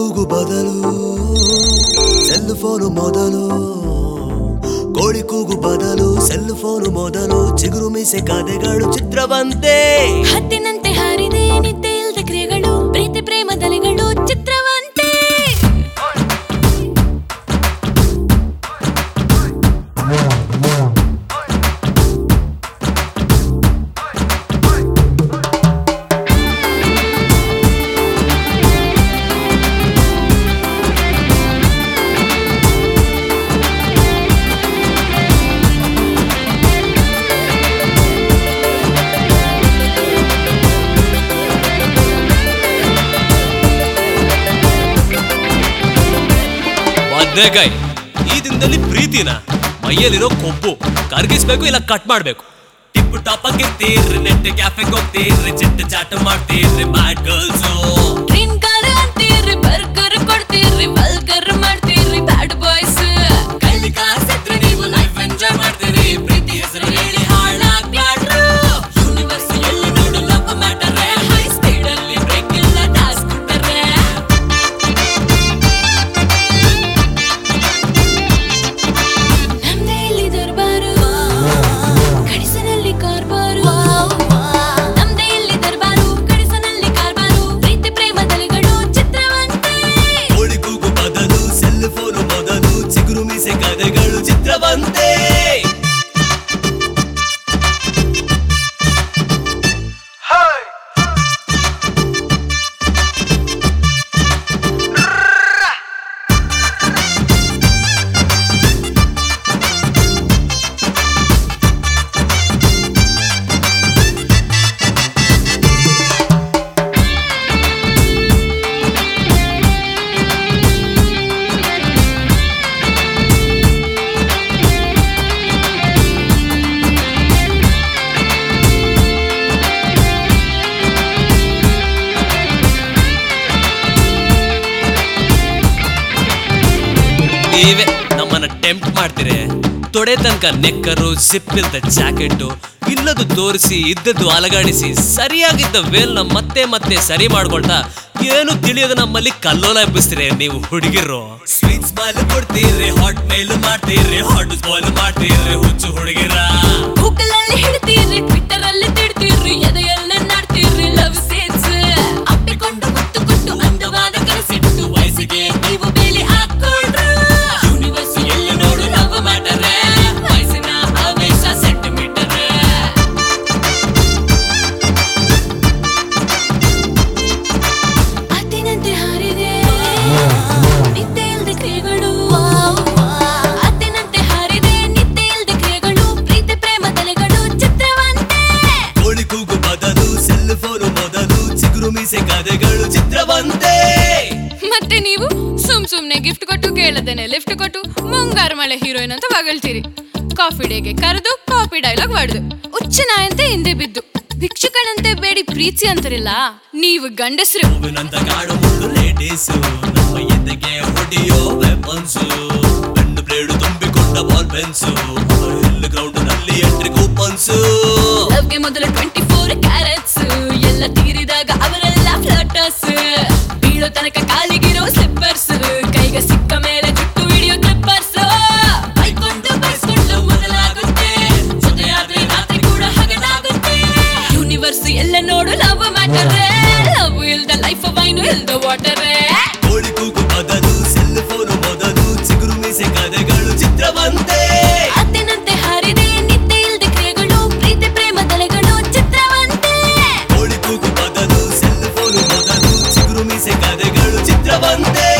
ಕೂಗು ಬದಲು cell phone ಮೊದಲು ಕೋಳಿ ಕೂಗು ಬದಲು ಸೆಲ್ ಫೋನು ಮೊದಲು ಚಿಗುರು ಮೀಸೆ ಕಥೆಗಳು ಚಿತ್ರವಂತೆ ಹತ್ತಿನಂತೆ ಹಾರಿದೆ ನಿದ್ದೆ ಇಲ್ದ ಕ್ರಿಯೆಗಳು ಪ್ರೀತಿ ಪ್ರೇಮದಲೆಗಳು ಚಿತ್ರವಂತೆ ಈ ದಿನದಲ್ಲಿ ಪ್ರೀತಿನ ಮೈಯಲ್ಲಿರೋ ಕೊಬ್ಬು ಕರಗಿಸ್ಬೇಕು ಇಲ್ಲ ಕಟ್ ಮಾಡ್ಬೇಕು. ಟಿಪ್ ಟಾಪ್ ಆಗಿರ್ತೀರ್ರಿ, ನೆಟ್ ಕ್ಯಾಫೆಗೆ ಹೋಗ್ತೀರ್ರಿ, ಚಿಟ್ಟ ಚಾಟ ಮಾಡ್ತೀರ್ರಿ, ಬ್ಯಾಡ್ ಗರ್ಲ್ಸ್ ಡ್ರೀಮ್ ಗರ್ ಅಂತೀರ್ರಿ, ಬರ್ಗರ್ ಕೊಡ್ತೀರ್ರಿ, ವಲ್ಗರ್ ಮಾಡ್ತೀರ್ರಿ, ಬ್ಯಾಡ್ ಬಾಯ್ಸ್ ಕೈಲಿ ಕಾಸಿದ್ರೆ ನೀವು ಲೈಫ್ ಎಂಜಾಯ್ ಮಾಡ್ತೀರಿ. ಪ್ರೀತಿ ಹೆಸರು ಹೇಳಿ ಹಾಳಾಗ್ಬ್ಯಾಡ್ರು. ಯೂನಿವರ್ಸ್ ಎಲ್ಲಿ ನೋಡು ಲವ್ ಮ್ಯಾಟರ್, ಹೈ ಸ್ಪೀಡ್ ಅಲ್ಲಿ ಬ್ರೇಕ್ ಇಲ್ಲ ಟಾಸ್ಕ್ ಕೊಟ್ಟರೆ. ನಮ್ದೇ ಇಲ್ಲಿ ದರ್ಬಾರು, ಕಡಿಸನಲ್ಲಿ ಕಾರ್ಬಾರು. ನಮ್ದೇ ಇಲ್ಲಿ ದರ್ಬಾರು, ಕಡಿಸನಲ್ಲಿ ಕಾರ್ಬಾರು, ಪ್ರೀತಿ ಪ್ರೇಮದಲೆಗಳು ಚಿತ್ರವಂತೆ. ಕೋಳಿ ಕೂಗು ಬದಲು ಸೆಲ್ ಫೋನು ಮೊದಲು ಚಿಗುರು ಮೀಸೆ ಕಥೆಗಳು ಚಿತ್ರವಂತೆ. ನೀವೇ ನಮ್ಮನ್ನ ಟೆಂಪ್ಟ್ ಮಾಡ್ತೀರಿ. ತೊಡೆ ತನಕ ನೆಕ್ಕರು, ಜಿಪ್ ಇಲ್ದ ಜಾಕೆಟ್, ಇಲ್ಲದು ತೋರಿಸಿ ಇದ್ದದ್ದು ಅಲಗಾಡಿಸಿ ಸರಿಯಾಗಿದ್ದ ವೇಲ್ನ ಮತ್ತೆ ಮತ್ತೆ ಸರಿ ಮಾಡ್ಕೊಳ್ತಾ ಏನು ತಿಳಿಯೋದು ನಮ್ಮಲ್ಲಿ ಕಲ್ಲೋಲ ಎಬ್ಬಿಸ್ತೀರಿ ನೀವು ಹುಡುಗಿರು. ಸ್ವೀಟ್ ಸ್ಮೈಲ್ ಕೊಡ್ತೀರಿ, ಹಾಟ್ ಮೇಲ್ ಮಾಡ್ತೀರಿ, ಹಾಟ್ ಸ್ಪಾಯ್ಲ್ ಮಾಡ್ತೀರಿ, ಹುಚ್ಚು ಹುಡುಗಿರ. ಗೂಗಲ್ ಅಲ್ಲಿ ಹಿಡ್ತೀರಿ, ಟ್ವಿಟ್ಟರ್ ಅಲ್ಲಿ ತಿಡ್ತೀರಿ, ಎದೆಯಲ್ಲೇ ನಾಡ್ತೀರಿ ಲವ್ ಸೀನ್ಸ್. ಅಪ್ಪಿಕೊಂಡು ಮುತ್ತು ಕೊಟ್ಟು ಅಂದವಾದ ಕನಸಿಟ್ಟು ವಯಸ್ಸಿಗೆ ನೀವು ಬೇಲಿ ಹಾಕೊಂಡ್ರು. ಯೂನಿವರ್ಸ್ ಎಲ್ಲಿ ನೋಡು ಲವ್ ಮ್ಯಾಟರ್, ವಯಸ್ಸಿನ ಆವೇಶ ಸೆಂಟಿಮೀಟರ್. ಅತ್ತಿನಂತೆ ಹಾರಿದೆ ನಿದ್ದೆ ಇಲ್ದ ಕ್ರಿಯೆಗಳು. ಅತ್ತಿನಂತೆ ಹಾರಿದೆ ನಿದ್ದೆ ಇಲ್ದ ಕ್ರಿಯೆಗಳು, ಪ್ರೀತಿ ಪ್ರೇಮದಲೆಗಳು ಚಿತ್ರವಂತೆ. ಕೋಳಿ ಕೂಗು ಬದಲು ಸೆಲ್ ಫೋನು ಮೊದಲು ಚಿಗುರು ಮೀಸೆ ಕಥೆಗಳು ಚಿತ್ರವಂತೆ. ಮತ್ತೆ ನೀವು ಸುಮ್ನೆ ಗಿಫ್ಟ್ ಕೊಟ್ಟು ಕೇಳದೇನೆ ಲಿಫ್ಟ್ ಕೊಟ್ಟು ಮುಂಗಾರು ಮಳೆ ಹೀರೋಯಿನ್ ಅಂತ ಹೊಗಳ್ತೀರಿ. ಕಾಫಿ ಡೇಗೆ ಕರೆದು ಕಾಫಿ ಡೈಲಾಗ್ ಹೊಡೆದು ಉಚ್ಚನಾಯಂತೆ ಹಿಂದೆ ಬಿದ್ದು ಭಿಕ್ಷುಕಳಂತೆ ಬೇಡಿ ಪ್ರೀತಿ ಅಂತಾರಿಲ್ಲ ನೀವು ಗಂಡಸ್ರು. ಹೂವಿನಂತ ಕಾಡು ಮುಳ್ಳು ಲೇಡೀಸು, ನಮ್ಮ ಎದೆಗೆ ಹೊಡೆಯೋ ವೆಪನ್ಸು, ಗಂಡು ಬ್ಲೇಡು ತುಂಬಿಕೊಂಡ ಬಾಲ್ ಪೆನ್ಸು, ಹಿಲ್ ಗ್ರೌಂಡ್ ನಲ್ಲಿ ಎಂಟ್ರಿ ಕೂಪನ್ಸು. ಲವ್ಗೆ ಮೊದಲು 24 ಕ್ಯಾರೆಟ್ಸ್, ಎಲ್ಲ ತೀರಿದಾಗ ಅವರೆಲ್ಲ ಫ್ಲಟರ್ಸ್. ಬೀಳೋ ತನಕ ಕಾಲಿಗಿರೋ ಸ್ಲಿಪ್ಪರ್ಸ್, ಕೈಗೆ ಸಿಕ್ಕ ಮೇಲೆ ಜುಟ್ಟು ಹಿಡಿಯೋ ಕ್ಲಿಪ್ಪರ್ಸ್. ಬೈಕೊಂಡು ಬೈಸ್ಕೊಂಡು ಮೊದಲಾಗುತ್ತೆ, ಜೊತೆಯಾದ್ರೆ ರಾತ್ರಿ ಕೂಡ ಹಗಲಾಗುತ್ತೆ. ಯೂನಿವರ್ಸ್ ಎಲ್ಲ ನೋಡು ಲವ್ ಮ್ಯಾಟರ್, ಲವ್ ಇಲ್ದ ಲೈಫ್ ವೈನು ಇಲ್ದ ವಾಟರ್. ಕೋಳಿ ಕೂಗು ಬದಲು ಸೆಲ್ ಫೋನು ಮೊದಲು ಚಿಗುರು ಮೀಸೆ ಕಥೆಗಳು ಚಿತ್ರವಂತೆ. ಅತ್ತಿನಂತೆ ಹಾರಿದೆ ನಿದ್ದೆ ಇಲ್ದ ಕ್ರಿಯೆಗಳು, ಪ್ರೀತಿ ಪ್ರೇಮದಲೆಗಳು ಚಿತ್ರವಂತೆ. ಕೋಳಿ ಕೂಗು ಬದಲು ಸೆಲ್ ಫೋನು ಮೊದಲು ಚಿಗುರು ಮೀಸೆ ಕಥೆಗಳು ಚಿತ್ರವಂತೆ.